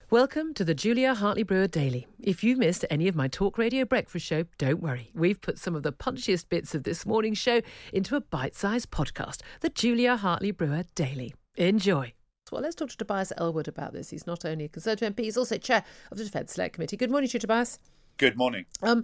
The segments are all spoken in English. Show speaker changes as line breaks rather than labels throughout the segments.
Welcome to the Julia Hartley-Brewer Daily. If you missed any of my Talk Radio breakfast show, don't worry. We've put some of the punchiest bits of this morning's show into a bite-sized podcast, the Julia Hartley-Brewer Daily. Enjoy. Well, let's talk to Tobias Ellwood about this. He's not only a Conservative MP, he's also chair of the Defence Select Committee. Good morning to you, Tobias.
Good morning.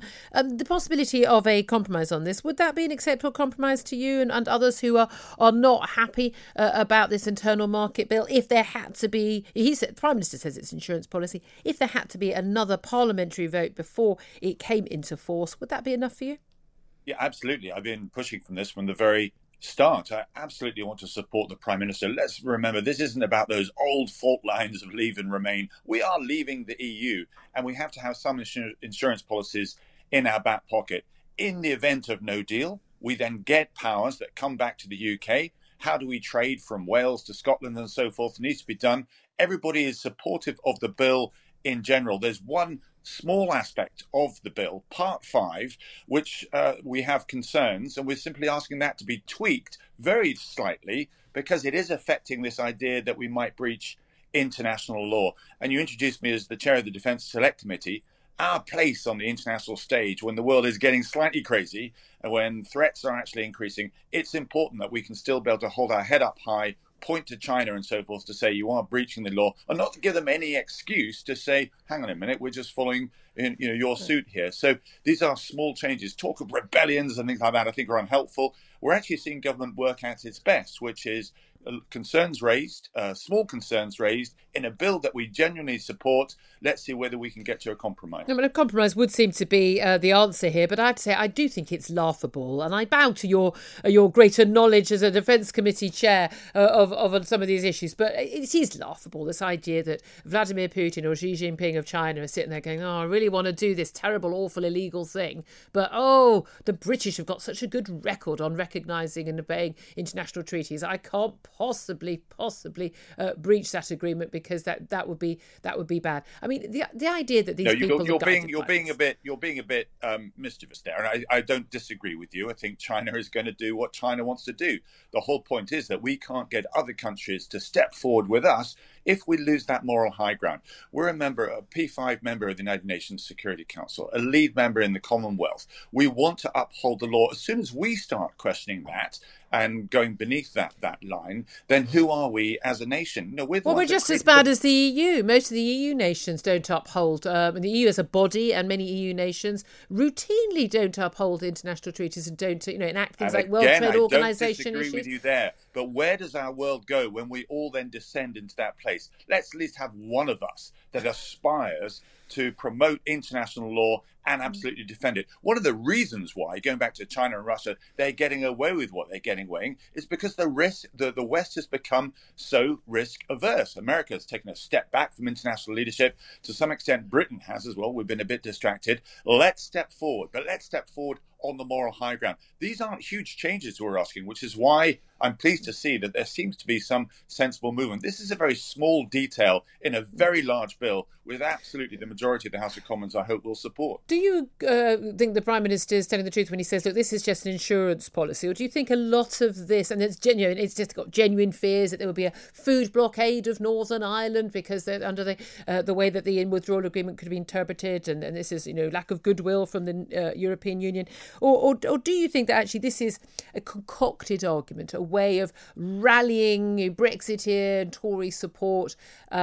The possibility of a compromise on this, would that be an acceptable compromise to you and others who are not happy about this internal market bill? If there had to be, the Prime Minister says it's insurance policy, if there had to be another parliamentary vote before it came into force, would that be enough for you?
Yeah, absolutely. I've been pushing from this from the very start. I absolutely want to support the Prime Minister. Let's remember, this isn't about those old fault lines of leave and remain. We are leaving the EU, and we have to have some insurance policies in our back pocket. In the event of no deal, we then get powers that come back to the UK. How do we trade from Wales to Scotland and so forth? It needs to be done. Everybody is supportive of the bill in general. There's one small aspect of the bill, Part 5, which we have concerns, and we're simply asking that to be tweaked very slightly because it is affecting this idea that we might breach international law. And you introduced me as the chair of the Defence Select Committee. Our place on the international stage when the world is getting slightly crazy and when threats are actually increasing, it's important that we can still be able to hold our head up high, point to China and so forth to say you are breaching the law, and not to give them any excuse to say, hang on a minute, we're just following your suit here. So these are small changes. Talk of rebellions and things like that I think are unhelpful. We're actually seeing government work at its best, which is concerns raised, small concerns raised in a bill that we genuinely support. Let's see whether we can get to a compromise.
No, but a compromise would seem to be the answer here, but I have to say I do think it's laughable, and I bow to your greater knowledge as a Defence Committee chair of some of these issues, but it is laughable, this idea that Vladimir Putin or Xi Jinping of China are sitting there going, oh, I really want to do this terrible, awful, illegal thing, but the British have got such a good record on recognising and obeying international treaties. I can't possibly breach that agreement because that would be bad. I mean, the idea that these people
you're being a bit mischievous there, and I don't disagree with you. I think China is going to do what China wants to do. The whole point is that we can't get other countries to step forward with us if we lose that moral high ground. We're a P5 member of the United Nations Security Council, a lead member in the Commonwealth. We want to uphold the law. As soon as we start questioning that and going beneath that line, then who are we as a nation?
We're just as bad as the EU. Most of the EU nations don't uphold, and the EU as a body and many EU nations routinely don't uphold international treaties and don't enact things like World Trade Organization
issues. I disagree with you there. But where does our world go when we all then descend into that place? Let's at least have one of us that aspires to promote international law and absolutely defend it. One of the reasons why, going back to China and Russia, they're getting away with what they're getting away is because the West has become so risk averse. America has taken a step back from international leadership. To some extent, Britain has as well. We've been a bit distracted. Let's step forward, but let's step forward on the moral high ground. These aren't huge changes we're asking, which is why I'm pleased to see that there seems to be some sensible movement. This is a very small detail in a very large bill with absolutely the majority of the House of Commons, I hope, will support.
Do you think the Prime Minister is telling the truth when he says, look, this is just an insurance policy? Or do you think a lot of this, and it's genuine, it's just got genuine fears that there will be a food blockade of Northern Ireland because they're under the way that the withdrawal agreement could be interpreted, and this is, lack of goodwill from the European Union? Or do you think that actually this is a concocted argument, a way of rallying Brexiteer and Tory support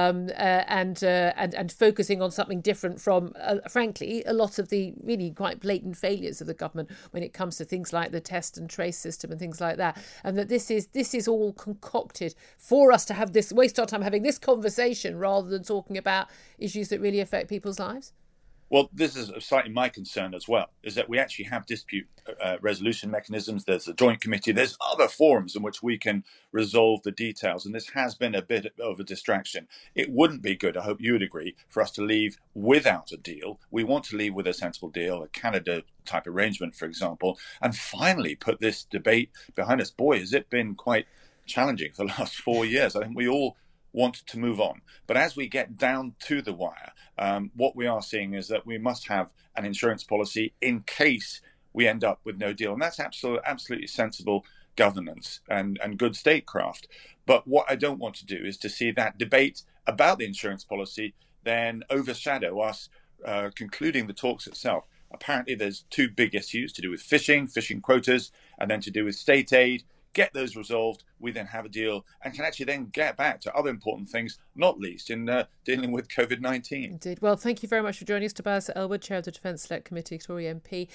and focusing on something different from, frankly, a lot of the really quite blatant failures of the government when it comes to things like the test and trace system and things like that, and that this is all concocted for us to have this, waste our time having this conversation rather than talking about issues that really affect people's lives?
Well, this is slightly my concern as well, is that we actually have dispute resolution mechanisms. There's a joint committee. There's other forums in which we can resolve the details. And this has been a bit of a distraction. It wouldn't be good, I hope you would agree, for us to leave without a deal. We want to leave with a sensible deal, a Canada type arrangement, for example, and finally put this debate behind us. Boy, has it been quite challenging for the last 4 years. I think we all want to move on. But as we get down to the wire, what we are seeing is that we must have an insurance policy in case we end up with no deal. And that's absolutely sensible governance and good statecraft. But what I don't want to do is to see that debate about the insurance policy then overshadow us concluding the talks itself. Apparently, there's two big issues to do with fishing quotas, and then to do with state aid. Get those resolved, we then have a deal and can actually then get back to other important things, not least in dealing with COVID-19.
Indeed. Well, thank you very much for joining us, Tobias Ellwood, Chair of the Defence Select Committee, Tory MP.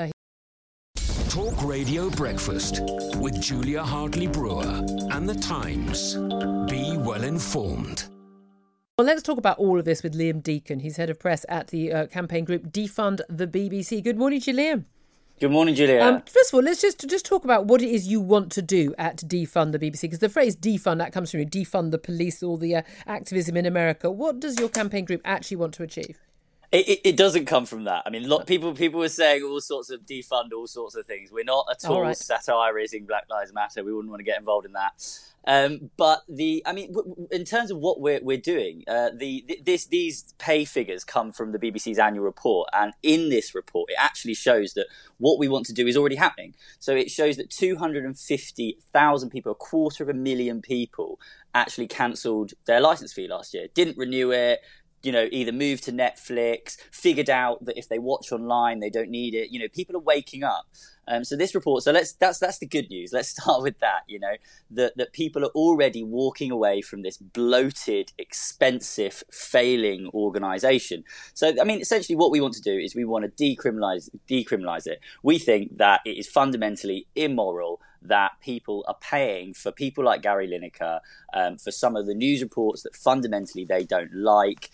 Talk Radio Breakfast with Julia Hartley-Brewer and The Times. Be well informed.
Well, let's talk about all of this with Liam Deacon. He's head of press at the campaign group Defund the BBC. Good morning to you, Liam.
Good morning, Julia.
First of all, let's just talk about what it is you want to do at Defund the BBC, because the phrase defund, that comes from you, defund the police, all the activism in America. What does your campaign group actually want to achieve?
It doesn't come from that. I mean, people were saying all sorts of defund, all sorts of things. We're not at all satirising Black Lives Matter. We wouldn't want to get involved in that. But in terms of what we're doing, these pay figures come from the BBC's annual report, and in this report, it actually shows that what we want to do is already happening. So it shows that 250,000 people, 250,000 people, actually cancelled their licence fee last year, didn't renew it. Either moved to Netflix, figured out that if they watch online, they don't need it. People are waking up. So this report, that's the good news. Let's start with that, that people are already walking away from this bloated, expensive, failing organisation. So, essentially what we want to do is we want to decriminalise it. We think that it is fundamentally immoral that people are paying for people like Gary Lineker, for some of the news reports that fundamentally they don't like,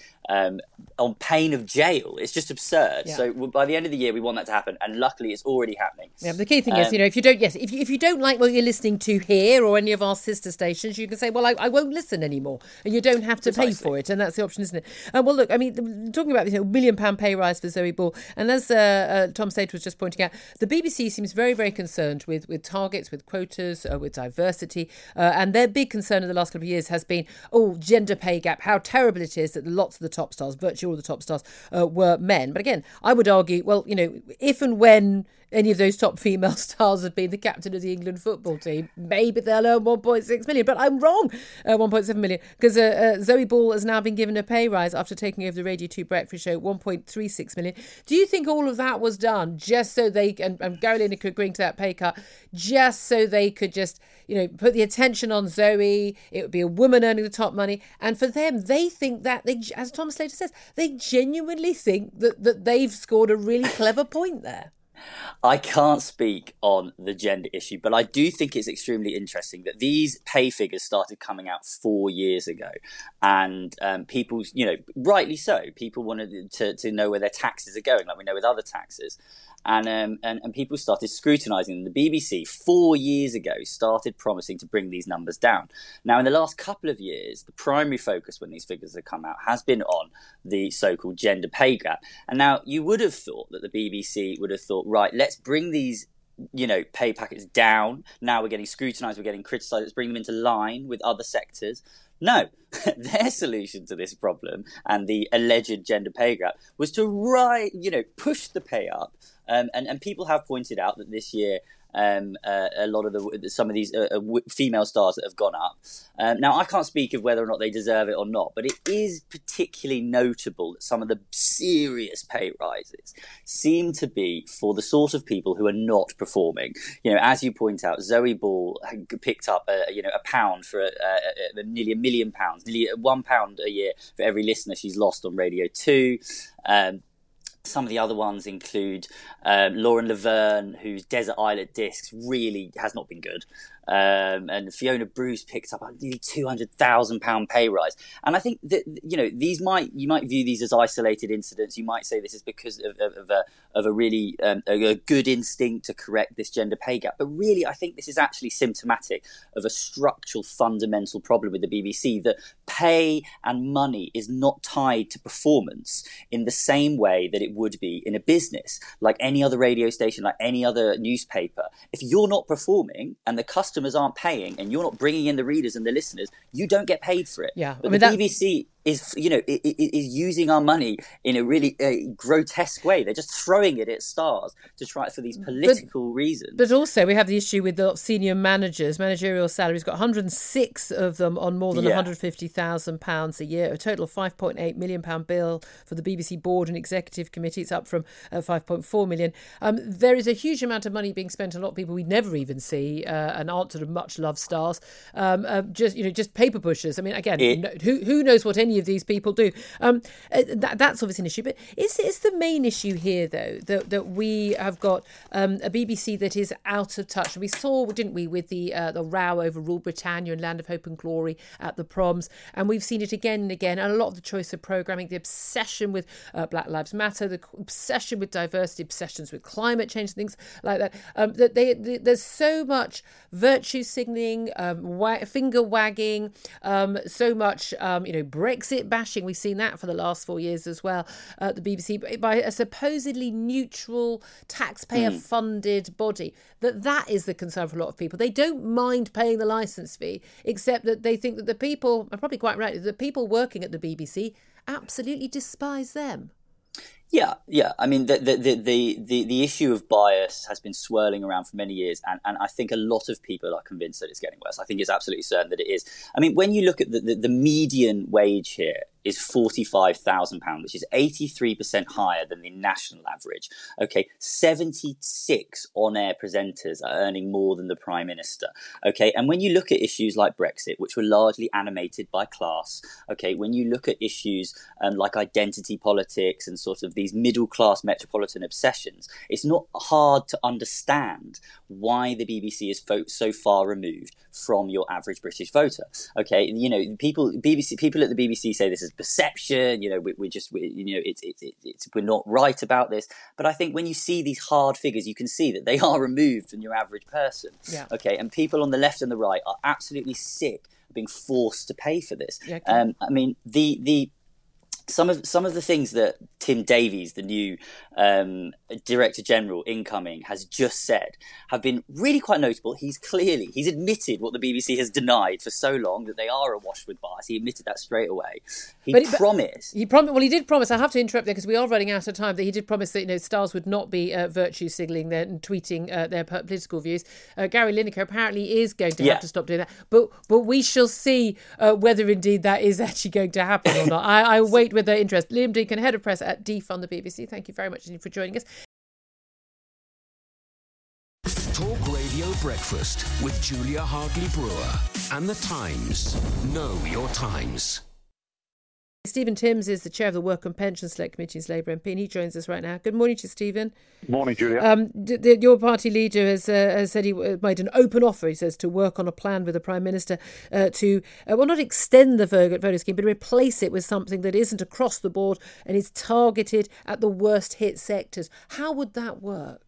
on pain of jail. It's just absurd. Yeah. So by the end of the year, we want that to happen, and luckily it's already happening.
Yeah, the key thing is, if you don't like what you're listening to here or any of our sister stations, you can say, well, I won't listen anymore, and you don't have to pay for it, and that's the option, isn't it? Well, look, talking about this £1 million pay rise for Zoe Ball, and as Tom Sage was just pointing out, the BBC seems very, very concerned with targets, with quotas, with diversity, and their big concern in the last couple of years has been, gender pay gap, how terrible it is that lots of the top stars, virtually all the top stars, were men. But again, I would argue, well, if and when any of those top female stars have been the captain of the England football team, maybe they'll earn 1.6 million. But I'm wrong, 1.7 million, because Zoe Ball has now been given a pay rise after taking over the Radio 2 breakfast show, 1.36 million. Do you think all of that was done just so they, and Gary Lineker agreeing to that pay cut, just so they could just, put the attention on Zoe? It would be a woman earning the top money. And for them, they think that, as Tom Slater says, they genuinely think that they've scored a really clever point there.
I can't speak on the gender issue, but I do think it's extremely interesting that these pay figures started coming out 4 years ago, and people, rightly so, people wanted to know where their taxes are going, like we know with other taxes. And people started scrutinising them. The BBC 4 years ago started promising to bring these numbers down. Now, in the last couple of years, the primary focus when these figures have come out has been on the so-called gender pay gap. And now you would have thought that the BBC would have thought, right, let's bring these pay packets down. Now we're getting scrutinised, we're getting criticised, let's bring them into line with other sectors. No, their solution to this problem and the alleged gender pay gap was to push the pay up. And people have pointed out that this year a lot of some of these female stars that have gone up. Now, I can't speak of whether or not they deserve it or not, but it is particularly notable that some of the serious pay rises seem to be for the sort of people who are not performing. As you point out, Zoe Ball picked up a pound for nearly £1 million, nearly £1 a year for every listener she's lost on Radio 2. Some of the other ones include Lauren Laverne, whose Desert Island Discs really has not been good. And Fiona Bruce picked up a nearly £200,000 pay rise. And I think that, you might view these as isolated incidents. You might say this is because of a really a good instinct to correct this gender pay gap. But really, I think this is actually symptomatic of a structural, fundamental problem with the BBC, that pay and money is not tied to performance in the same way that it would be in a business, like any other radio station, like any other newspaper. If you're not performing and the customers aren't paying and you're not bringing in the readers and the listeners, you don't get paid for it.
Yeah,
but the BBC is using our money in a really grotesque way. They're just throwing it at stars to try for these political reasons.
But also we have the issue with the senior managerial salaries. Got 106 of them on more than £150,000 a year. A total of £5.8 million bill for the BBC board and executive committee. It's up from 5.4 million. There is a huge amount of money being spent on a lot of people we never even see and aren't sort of much loved stars. Just paper pushers. I mean, again, who knows what any of these people do? That's obviously an issue. But is the main issue here, though, that we have got a BBC that is out of touch? We saw, didn't we, with the row over Rule Britannia and Land of Hope and Glory at the Proms, and we've seen it again and again. And a lot of the choice of programming, the obsession with Black Lives Matter, the obsession with diversity, obsessions with climate change, things like that. There's so much virtue signalling, finger wagging, so much Brexit bashing. We've seen that for the last 4 years as well at the BBC by a supposedly neutral taxpayer-funded body. That is the concern for a lot of people. They don't mind paying the licence fee, except that they think that the people, are probably quite right, the people working at the BBC absolutely despise them.
Yeah. I mean, the issue of bias has been swirling around for many years, and I think a lot of people are convinced that it's getting worse. I think it's absolutely certain that it is. I mean, when you look at the median wage here is £45,000, which is 83% higher than the national average. Okay, 76 on-air presenters are earning more than the Prime Minister. Okay, and when you look at issues like Brexit, which were largely animated by class, okay, when you look at issues like identity politics and sort of these middle-class metropolitan obsessions, it's not hard to understand why the BBC is so far removed from your average British voter. Okay, people at the BBC say this is perception. We're not right about this. But I think when you see these hard figures, you can see that they are removed from your average person. Yeah. Okay, and people on the left and the right are absolutely sick of being forced to pay for this. Yeah, okay. I mean, some of the things that Tim Davies, the new Director General incoming, has just said have been really quite notable. He's admitted what the BBC has denied for so long, that they are awash with bias. He admitted that straight away. He did promise. I have to interrupt there because we are running out of time. That he did promise that stars would not be virtue signalling and tweeting their political views. Gary Lineker apparently is going to have to stop doing that. But we shall see whether indeed that is actually going to happen or not. I wait with interest. Liam Deacon, Head of Press at Defund the BBC. Thank you very much for joining us.
Talk Radio Breakfast with Julia Hartley-Brewer and The Times. Know your times.
Stephen Timms is the chair of the Work and Pension Select Committee's Labour MP, and he joins us right now. Good morning to you, Stephen.
Morning, Julia.
Your party leader has said he made an open offer, he says, to work on a plan with the Prime Minister to, not extend the voter scheme, but replace it with something that isn't across the board and is targeted at the worst hit sectors. How would that work?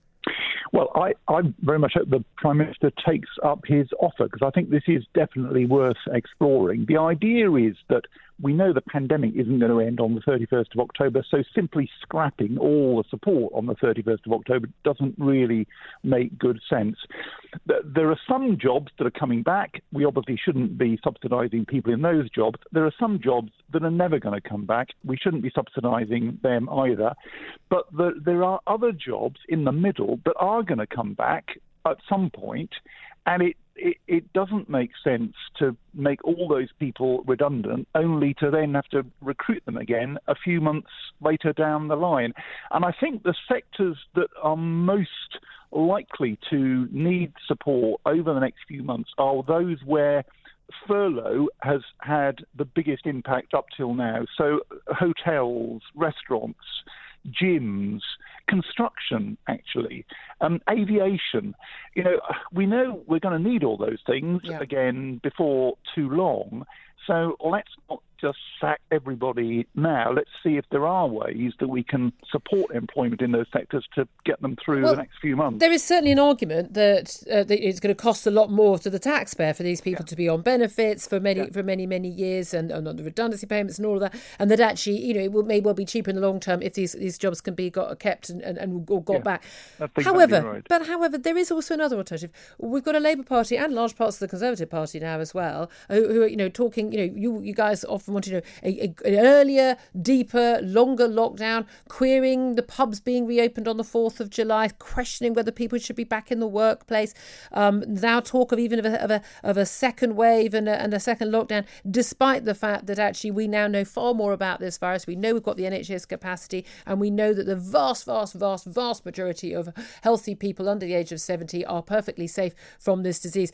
Well, I very much hope the Prime Minister takes up his offer, because I think this is definitely worth exploring. The idea is that we know the pandemic isn't going to end on the 31st of October, so simply scrapping all the support on the 31st of October doesn't really make good sense. There are some jobs that are coming back. We obviously shouldn't be subsidising people in those jobs. There are some jobs that are never going to come back. We shouldn't be subsidising them either. But there are other jobs in the middle that are going to come back at some point, and it doesn't make sense to make all those people redundant only to then have to recruit them again a few months later down the line. And I think the sectors that are most likely to need support over the next few months are those where furlough has had the biggest impact up till now. So hotels, restaurants, gyms, construction, actually, aviation. We know we're going to need all those things again before too long. So let's not just sack everybody now. Let's see if there are ways that we can support employment in those sectors to get them through the next few months. There
is certainly an argument that it's going to cost a lot more to the taxpayer for these people to be on benefits for many years and on the redundancy payments and all of that, and that actually, it may well be cheaper in the long term if these jobs can be kept and got back. However, there is also another alternative. We've got a Labour Party and large parts of the Conservative Party now as well, who are talking You guys often want to know an earlier, deeper, longer lockdown, querying the pubs being reopened on the 4th of July, questioning whether people should be back in the workplace. Now talk of even of a second wave and a second lockdown, despite the fact that actually we now know far more about this virus. We know we've got the NHS capacity, and we know that the vast majority of healthy people under the age of 70 are perfectly safe from this disease.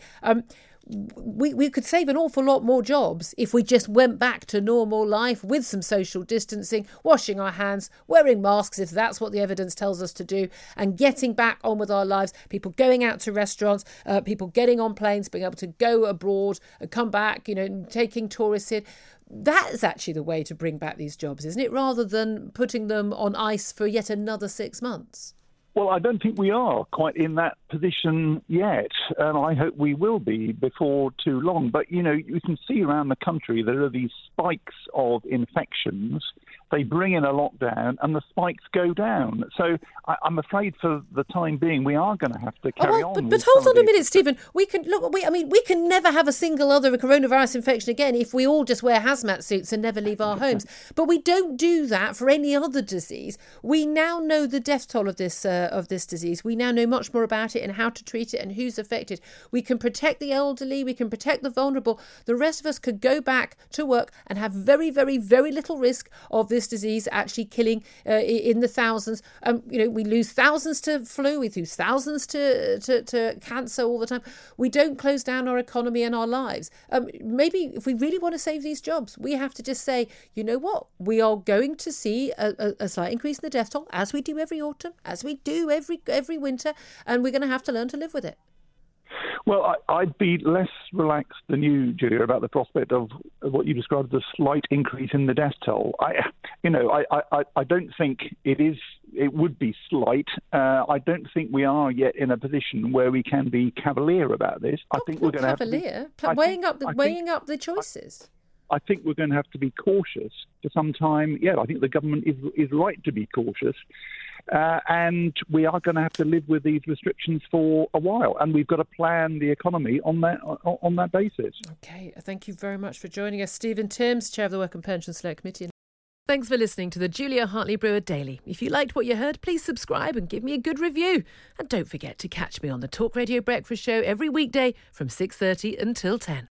We could save an awful lot more jobs if we just went back to normal life with some social distancing, washing our hands, wearing masks if that's what the evidence tells us to do, and getting back on with our lives. People going out to restaurants, people getting on planes, being able to go abroad and come back, taking tourists in. That's actually the way to bring back these jobs, isn't it? Rather than putting them on ice for yet another 6 months.
Well, I don't think we are quite in that position yet, and I hope we will be before too long. But, you can see around the country there are these spikes of infections. They bring in a lockdown and the spikes go down. So I'm afraid for the time being, we are going to have to carry on.
But hold on a minute, Stephen. We can never have a single other coronavirus infection again if we all just wear hazmat suits and never leave our homes. But we don't do that for any other disease. We now know the death toll of this disease. We now know much more about it and how to treat it and who's affected. We can protect the elderly. We can protect the vulnerable. The rest of us could go back to work and have very, very, very little risk of this disease actually killing in the thousands. We lose thousands to flu. We lose thousands to cancer all the time. We don't close down our economy and our lives. Maybe if we really want to save these jobs, we have to just say, you know what? We are going to see a slight increase in the death toll, as we do every autumn, as we do every winter, and we're going to have to learn to live with it.
Well, I'd be less relaxed than you, Julia, about the prospect of what you described as a slight increase in the death toll. I don't think it would be slight. I don't think we are yet in a position where we can be cavalier about this. I think we're going to have to be
weighing up the choices.
I think we're going to have to be cautious for some time. Yeah, I think the government is right to be cautious. And we are going to have to live with these restrictions for a while. And we've got to plan the economy on that basis.
OK, thank you very much for joining us. Stephen Timms, Chair of the Work and Pension Select Committee. Thanks for listening to the Julia Hartley-Brewer Daily. If you liked what you heard, please subscribe and give me a good review. And don't forget to catch me on the Talk Radio Breakfast Show every weekday from 6:30 until 10.